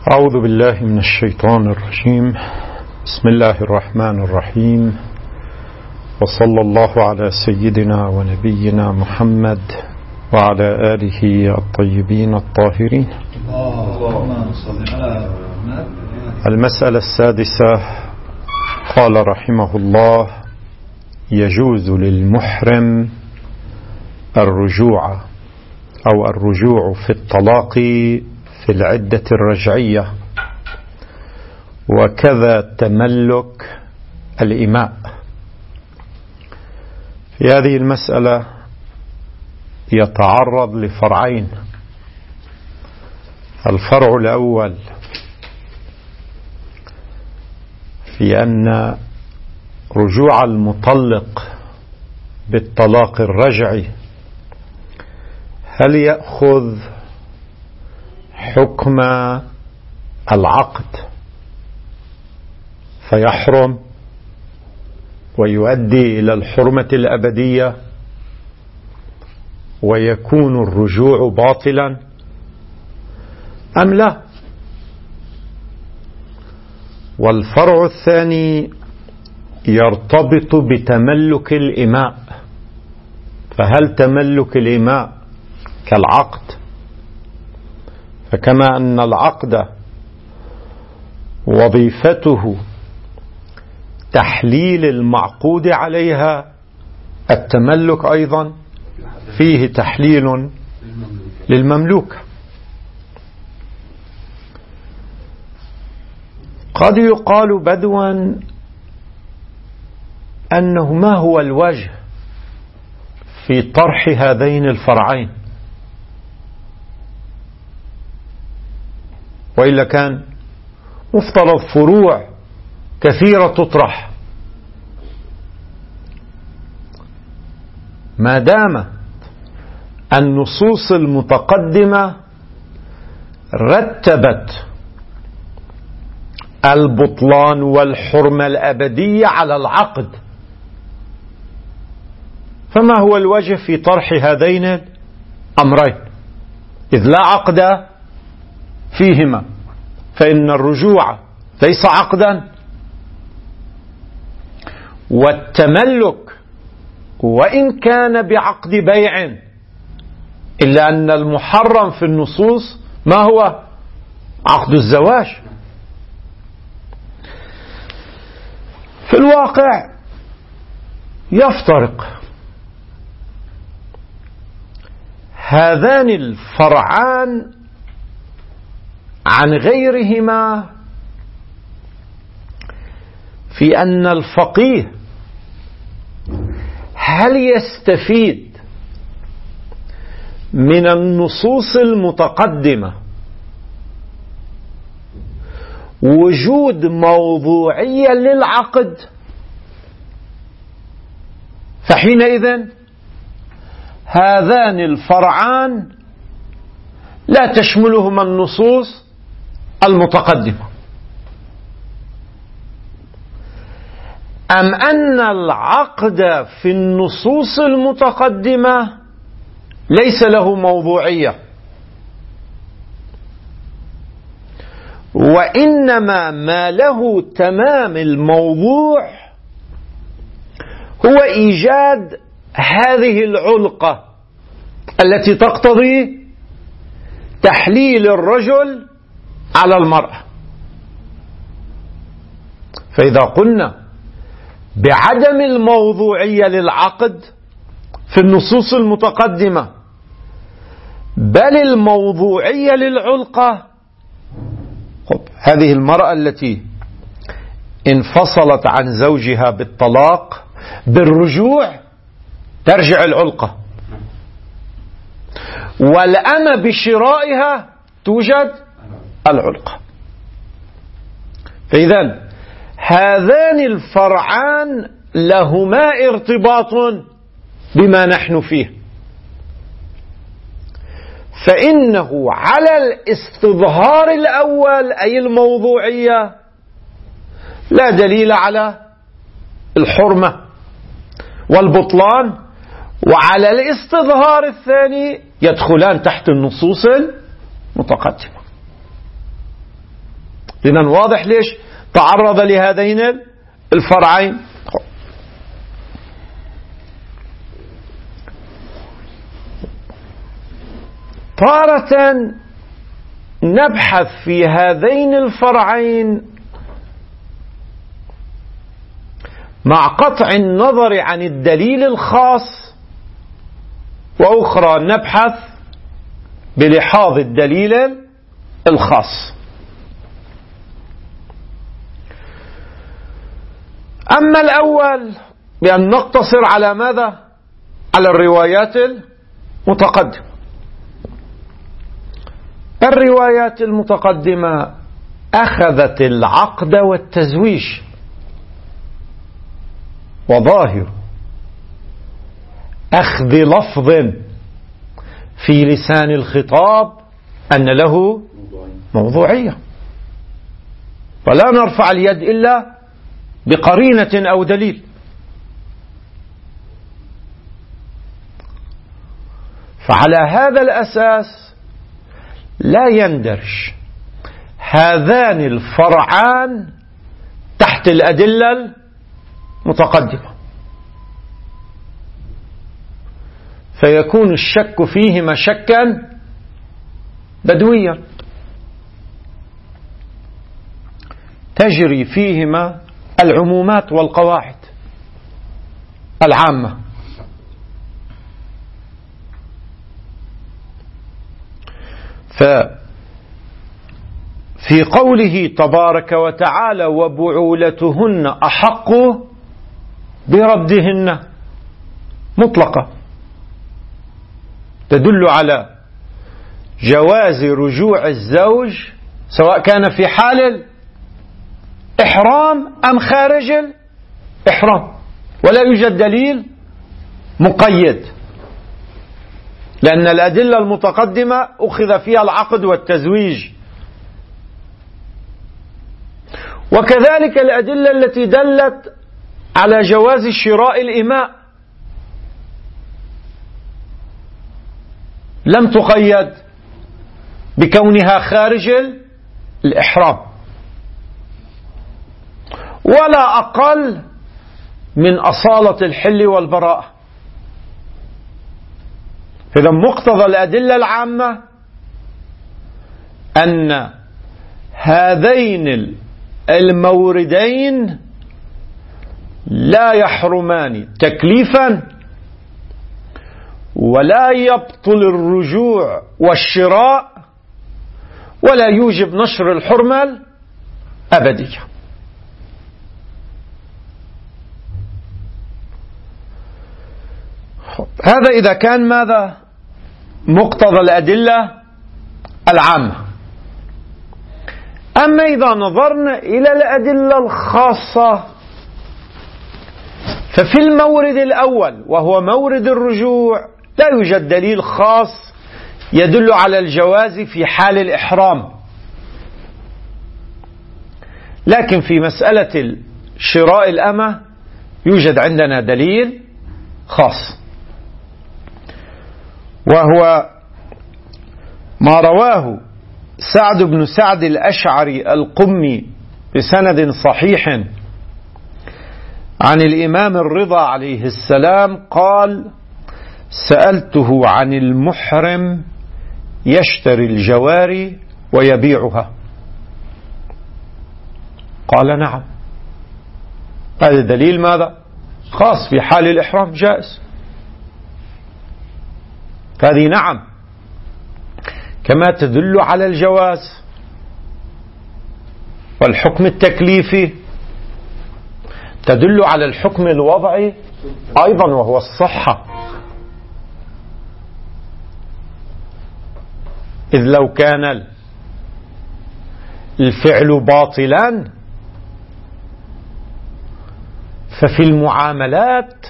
أعوذ بالله من الشيطان الرجيم. بسم الله الرحمن الرحيم، وصلى الله على سيدنا ونبينا محمد وعلى آله الطيبين الطاهرين. المسألة السادسة، قال رحمه الله: يجوز للمحرم الرجوع أو الرجوع في الطلاق في العدة الرجعية، وكذا تملك الإماء. في هذه المسألة يتعرض لفرعين. الفرع الأول في أن رجوع المطلق بالطلاق الرجعي هل يأخذ حكم العقد فيحرم ويؤدي إلى الحرمة الأبدية ويكون الرجوع باطلا أم لا؟ والفرع الثاني يرتبط بتملك الإماء، فهل تملك الإماء كالعقد؟ فكما أن العقد وظيفته تحليل المعقود عليها، التملك أيضا فيه تحليل للمملوك. قد يقال بدوا أنه ما هو الوجه في طرح هذين الفرعين، وإلا كان مفترض فروع كثيرة تطرح. ما دام النصوص المتقدمة رتبت البطلان والحرمة الأبدية على العقد، فما هو الوجه في طرح هذين الأمرين؟ إذ لا عقد فيهما، فإن الرجوع ليس عقدا، والتملك وإن كان بعقد بيع إلا أن المحرم في النصوص ما هو عقد الزواج. في الواقع يفترق هذان الفرعان عن غيرهما في أن الفقيه هل يستفيد من النصوص المتقدمة وجود موضوعية للعقد، فحينئذ هذان الفرعان لا تشملهما النصوص المتقدمة، أم أن العقد في النصوص المتقدمة ليس له موضوعية، وإنما ما له تمام الموضوع هو إيجاد هذه العلقة التي تقتضي تحليل الرجل على المرأة. فإذا قلنا بعدم الموضوعية للعقد في النصوص المتقدمة بل الموضوعية للعلقة، هذه المرأة التي انفصلت عن زوجها بالطلاق بالرجوع ترجع العلقة، والأمة بشرائها توجد العلقة. فإذا هذان الفرعان لهما ارتباط بما نحن فيه، فإنه على الاستظهار الأول أي الموضوعية لا دليل على الحرمة والبطلان، وعلى الاستظهار الثاني يدخلان تحت النصوص المتقدمة. إذن واضح ليش تعرض لهذين الفرعين. تارة نبحث في هذين الفرعين مع قطع النظر عن الدليل الخاص، وأخرى نبحث بلحاظ الدليل الخاص. أما الأول بأن نقتصر على ماذا؟ على الروايات المتقدمة. الروايات المتقدمة أخذت العقد والتزويج، وظاهر أخذ لفظ في لسان الخطاب أن له موضوعية، فلا نرفع اليد إلا بقرينة أو دليل. فعلى هذا الأساس لا يندرج هذان الفرعان تحت الأدلة المتقدمة، فيكون الشك فيهما شكا بدويا تجري فيهما العمومات والقواعد العامة. ففي قوله تبارك وتعالى وبعولتهن أحق بردهن مطلقة تدل على جواز رجوع الزوج سواء كان في حال الإحرام أم خارج الإحرام، ولا يوجد دليل مقيد، لأن الأدلة المتقدمة أخذ فيها العقد والتزويج. وكذلك الأدلة التي دلت على جواز شراء الإماء لم تقيد بكونها خارج الإحرام، ولا أقل من أصالة الحل والبراءة. إذا مقتضى الأدلة العامة أن هذين الموردين لا يحرمان تكليفا، ولا يبطل الرجوع والشراء، ولا يوجب نشر الحرمة الأبدية. هذا إذا كان ماذا؟ مقتضى الأدلة العامة. أما إذا نظرنا إلى الأدلة الخاصة ففي المورد الأول وهو مورد الرجوع لا يوجد دليل خاص يدل على الجواز في حال الإحرام، لكن في مسألة شراء الأمة يوجد عندنا دليل خاص، وهو ما رواه سعد بن سعد الأشعري القمي بسند صحيح عن الإمام الرضا عليه السلام قال: سألته عن المحرم يشتري الجواري ويبيعها، قال نعم. هذا دليل ماذا؟ خاص في حال الإحرام جائز. هذه نعم، كما تدل على الجواز. والحكم التكليفي تدل على الحكم الوضعي أيضا وهو الصحة، إذ لو كان الفعل باطلا ففي المعاملات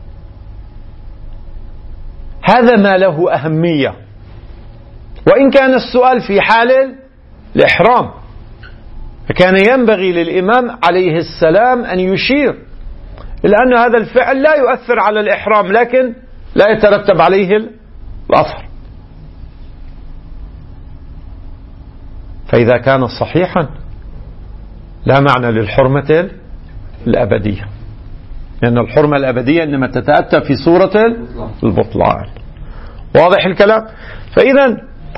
هذا ما له أهمية، وإن كان السؤال في حال الإحرام، فكان ينبغي للإمام عليه السلام أن يشير إلى أن هذا الفعل لا يؤثر على الإحرام لكن لا يترتب عليه الأثر. فإذا كان صحيحا لا معنى للحرمة الأبدية، لأن الحرمة الأبدية إنما تتأتى في صورة البطلان. واضح الكلام؟ فإذا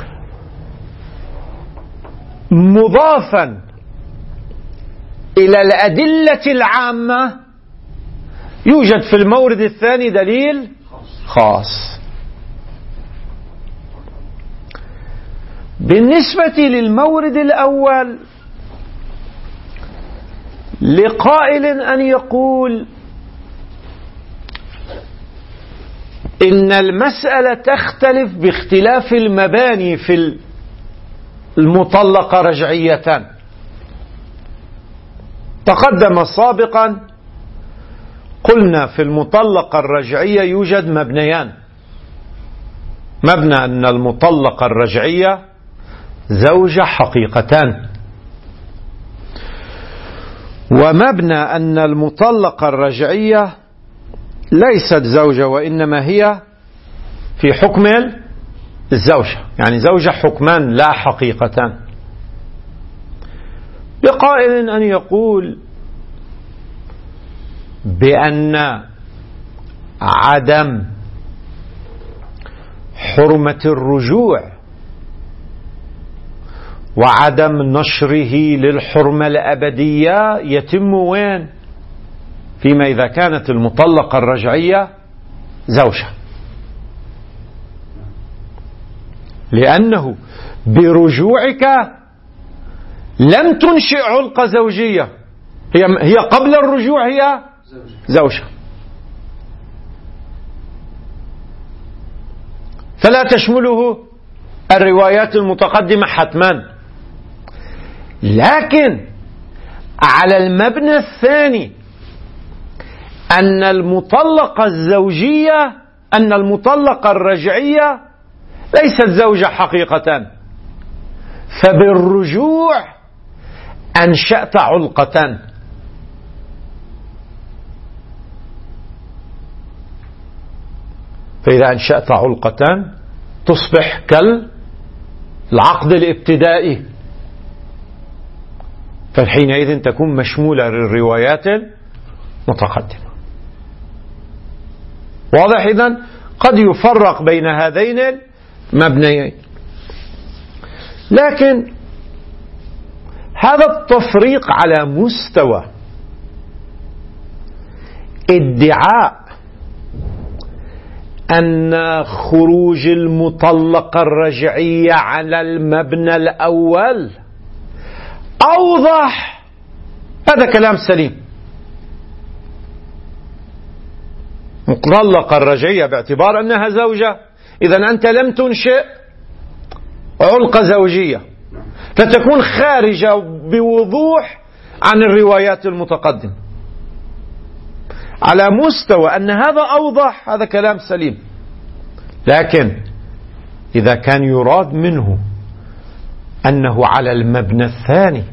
مضافا إلى الأدلة العامة يوجد في المورد الثاني دليل خاص. بالنسبة للمورد الأول لقائل أن يقول إن المسألة تختلف باختلاف المباني في المطلقة رجعية. تقدم سابقا قلنا في المطلقة الرجعية يوجد مبنيان: مبنى أن المطلقة الرجعية زوجة حقيقتان، ومبنى أن المطلقة الرجعية ليست زوجة وإنما هي في حكم الزوجة، يعني زوجة حكمان لا حقيقتان. بقائل أن يقول بأن عدم حرمة الرجوع وعدم نشره للحرمة الأبدية يتم وين؟ فيما إذا كانت المطلقة الرجعية زوجة، لأنه برجوعك لم تنشئ علقة زوجية، هي قبل الرجوع هي زوجة، فلا تشمله الروايات المتقدمة حتما. لكن على المبنى الثاني أن المطلقة الزوجية أن المطلقة الرجعية ليست زوجة حقيقة، فبالرجوع أنشأت علقة. فإذا أنشأت علقة تصبح كالعقد الابتدائي، فحينئذ تكون مشمولة للروايات المتقدمة. واضح؟ إذن قد يفرق بين هذين المبنيين، لكن هذا التفريق على مستوى ادعاء أن خروج المطلقة الرجعية على المبنى الأول أوضح، هذا كلام سليم. مطلقة الرجعية باعتبار أنها زوجة، إذن أنت لم تنشئ علقة زوجية، فتكون خارجة بوضوح عن الروايات المتقدمة. على مستوى أن هذا أوضح، هذا كلام سليم. لكن إذا كان يراد منه أنه على المبنى الثاني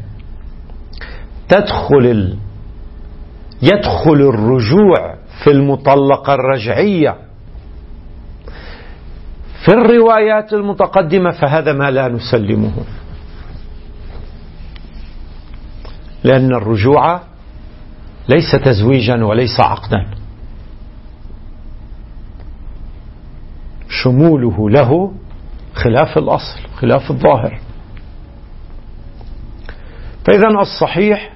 يدخل الرجوع في المطلقة الرجعية في الروايات المتقدمة، فهذا ما لا نسلمه، لأن الرجوع ليس تزويجا وليس عقدا، شموله له خلاف الأصل، خلاف الظاهر. فإذا الصحيح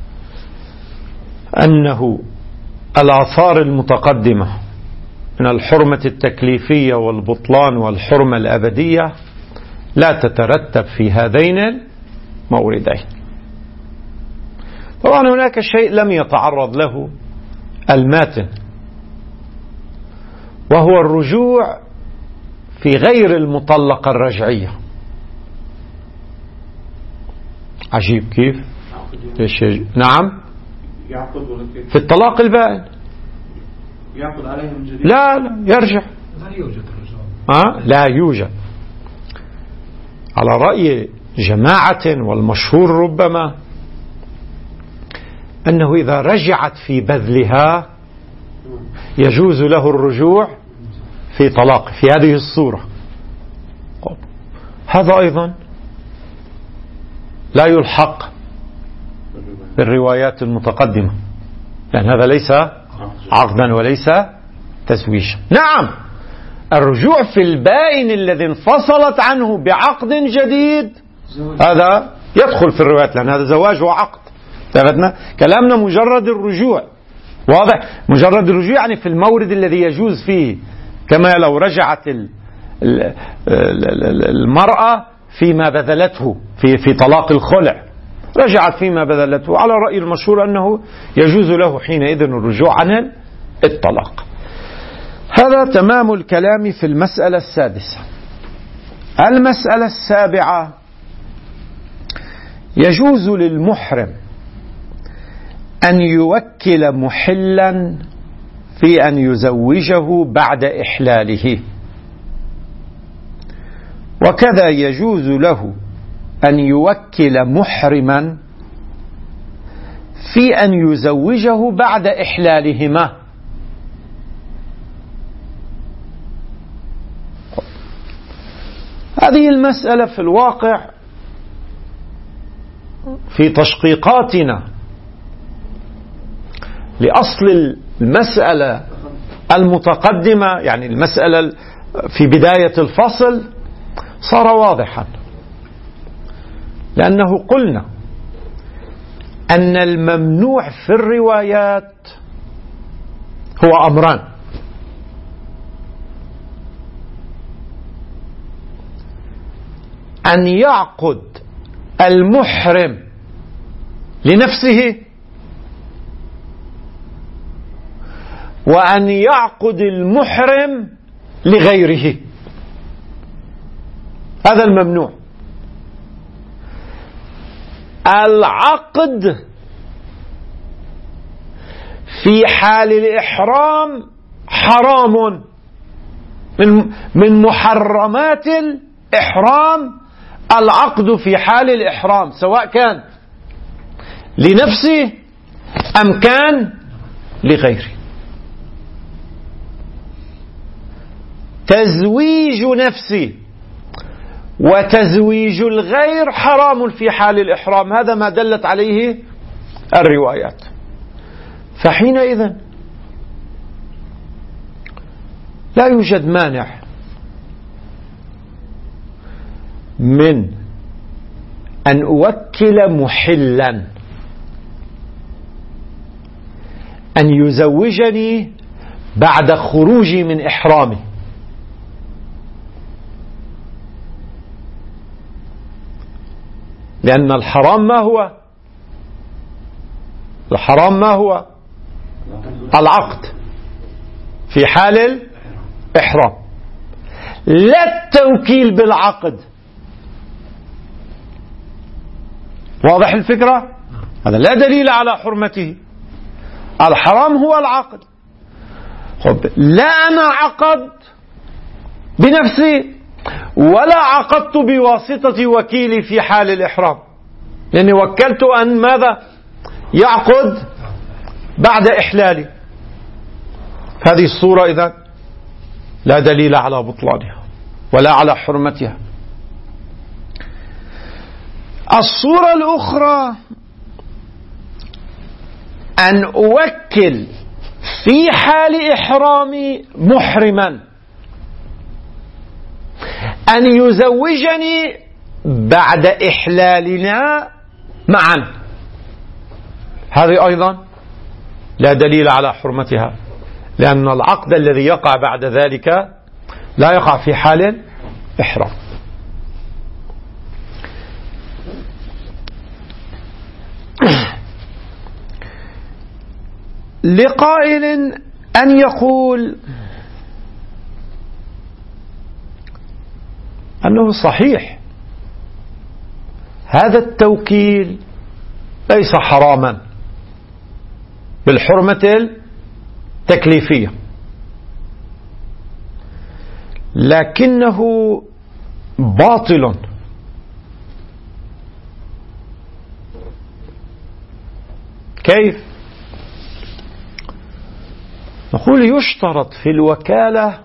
أنه الآثار المتقدمة من الحرمة التكليفية والبطلان والحرمة الأبدية لا تترتب في هذين الموردين. طبعا هناك شيء لم يتعرض له الماتن، وهو الرجوع في غير المطلقة الرجعية. عجيب كيف؟ نعم، في الطلاق البائن يعقد عليه من جديد؟ لا يرجع، لا يوجد على رأي جماعة، والمشهور ربما أنه إذا رجعت في بذلها يجوز له الرجوع في طلاق في هذه الصورة. هذا أيضا لا يلحق بالروايات المتقدمة، لأن هذا ليس عقدا وليس تزويجا. نعم، الرجوع في البائن الذي انفصلت عنه بعقد جديد هذا يدخل في الروايات، لأن هذا زواج وعقد. ثبتنا كلامنا مجرد الرجوع، واضح؟ مجرد الرجوع يعني في المورد الذي يجوز فيه، كما لو رجعت المرأة فيما بذلته في طلاق الخلع، رجعت فيما بذلته، على رأي المشهور أنه يجوز له حينئذ الرجوع عن الطلاق. هذا تمام الكلام في المسألة السادسة. المسألة السابعة: يجوز للمحرم أن يوكل محلا في أن يزوجه بعد إحلاله، وكذا يجوز له أن يوكل محرما في أن يزوجه بعد إحلالهما. هذه المسألة في الواقع في تشقيقاتنا لأصل المسألة المتقدمة، يعني المسألة في بداية الفصل، صار واضحا، لأنه قلنا أن الممنوع في الروايات هو أمران: أن يعقد المحرم لنفسه، وأن يعقد المحرم لغيره. هذا الممنوع. العقد في حال الإحرام حرام، من محرمات الإحرام العقد في حال الإحرام، سواء كان لنفسه أم كان لغيره. تزويج نفسه وتزويج الغير حرام في حال الإحرام، هذا ما دلت عليه الروايات. فحينئذ لا يوجد مانع من أن أوكل محلا أن يزوجني بعد خروجي من إحرامي، لأن الحرام ما هو؟ الحرام ما هو؟ العقد في حال الإحرام، لا التوكيل بالعقد. واضح الفكرة؟ هذا لا دليل على حرمته. الحرام هو العقد. لا أنا عقد بنفسي ولا عقدت بواسطة وكيلي في حال الإحرام، لأني وكلت أن ماذا؟ يعقد بعد إحلالي. هذه الصورة إذن لا دليل على بطلانها ولا على حرمتها. الصورة الأخرى أن أوكل في حال إحرامي محرما أن يزوجني بعد إحلالنا معا، هذه أيضا لا دليل على حرمتها، لأن العقد الذي يقع بعد ذلك لا يقع في حال إحرام. لقائل أن يقول أنه صحيح هذا التوكيل ليس حراما بالحرمة التكليفية، لكنه باطل كيف؟ نقول يشترط في الوكالة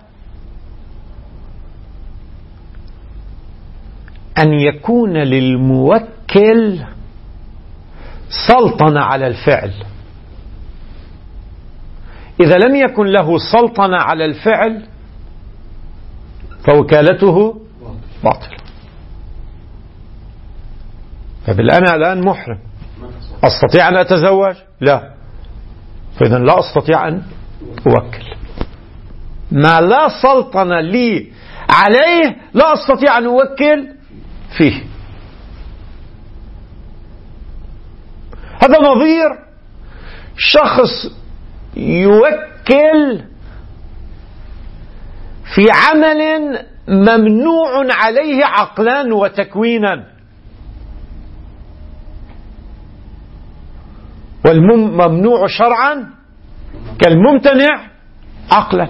أن يكون للموكل سلطنة على الفعل. إذا لم يكن له سلطنة على الفعل فوكالته باطلة. أنا الآن محرم، أستطيع أن أتزوج؟ لا، فإذا لا أستطيع أن أوكل. ما لا سلطنة لي عليه لا أستطيع أن أوكل فيه. هذا نظير شخص يوكل في عمل ممنوع عليه عقلا وتكوينا، والممنوع شرعا كالممتنع عقلا.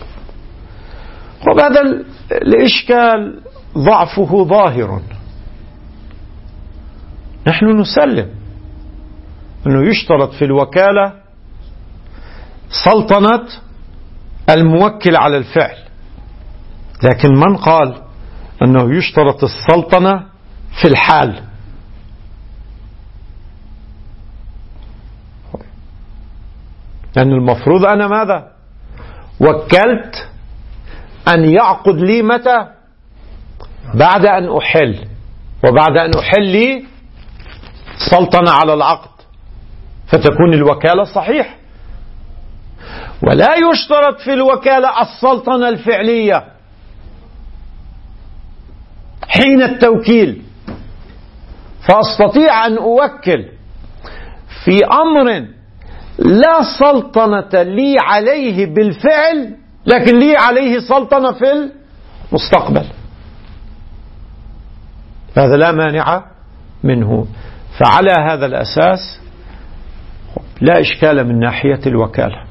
وهذا الإشكال ضعفه ظاهر. نحن نسلم أنه يشترط في الوكالة سلطنة الموكل على الفعل، لكن من قال أنه يشترط السلطنة في الحال؟ لأن المفروض أنا ماذا؟ وكلت أن يعقد لي متى؟ بعد أن أحل، وبعد أن أحل لي سلطنة على العقد، فتكون الوكالة صحيح. ولا يشترط في الوكالة السلطنة الفعلية حين التوكيل، فأستطيع أن أوكل في أمر لا سلطنة لي عليه بالفعل، لكن لي عليه سلطنة في المستقبل. هذا لا مانع منه. فعلى هذا الأساس لا إشكال من ناحية الوكالة.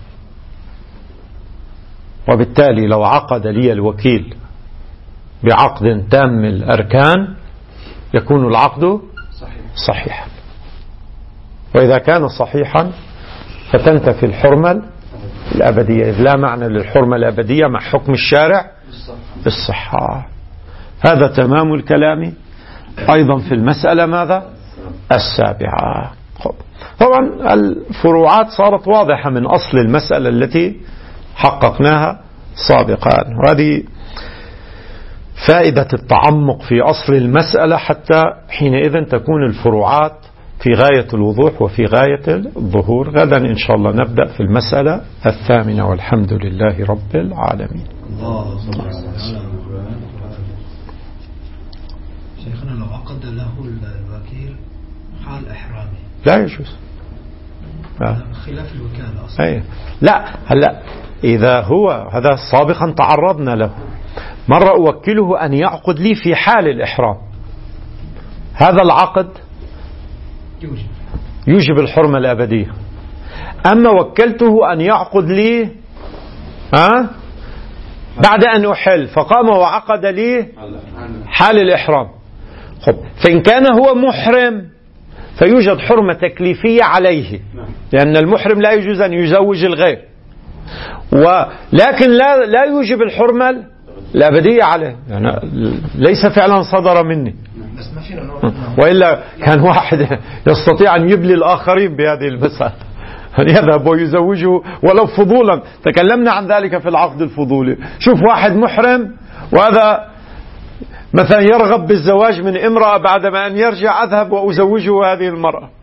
وبالتالي لو عقد لي الوكيل بعقد تام الأركان يكون العقد صحيحا. وإذا كان صحيحا فتنتفي الحرمة الأبدية، إذ لا معنى للحرمة الأبدية مع حكم الشارع بالصحة. هذا تمام الكلام أيضا في المسألة ماذا؟ السابعة. طبعا الفروعات صارت واضحة من أصل المسألة التي حققناها سابقا، وهذه فائدة التعمق في أصل المسألة، حتى حينئذ تكون الفروعات في غاية الوضوح وفي غاية الظهور. غدا إن شاء الله نبدأ في المسألة الثامنة، والحمد لله رب العالمين. شيخنا لو عقد له الوكيل حال إحرامه لا يجوز، خلاف الوكالة أصلا. أي لا، هلا إذا هو هذا سابقا تعرضنا له، مرة أوكله أن يعقد لي في حال الإحرام، هذا العقد يوجب الحرمة الأبدية. أما وكلته أن يعقد لي بعد أن أحل، فقام وعقد لي حال الإحرام. فإن كان هو محرم فيوجد حرمة تكليفية عليه، لأن المحرم لا يجوز أن يزوج الغير، ولكن لا يوجب الحرمة الأبدية عليه، يعني ليس فعلا صدر مني، وإلا كان واحد يستطيع أن يبلي الآخرين بهذه المسألة، أن يذهب ويزوجه ولو فضولا. تكلمنا عن ذلك في العقد الفضولي. شوف واحد محرم وهذا مثلا يرغب بالزواج من امرأة، بعدما أن يرجع أذهب وأزوجه هذه المرأة،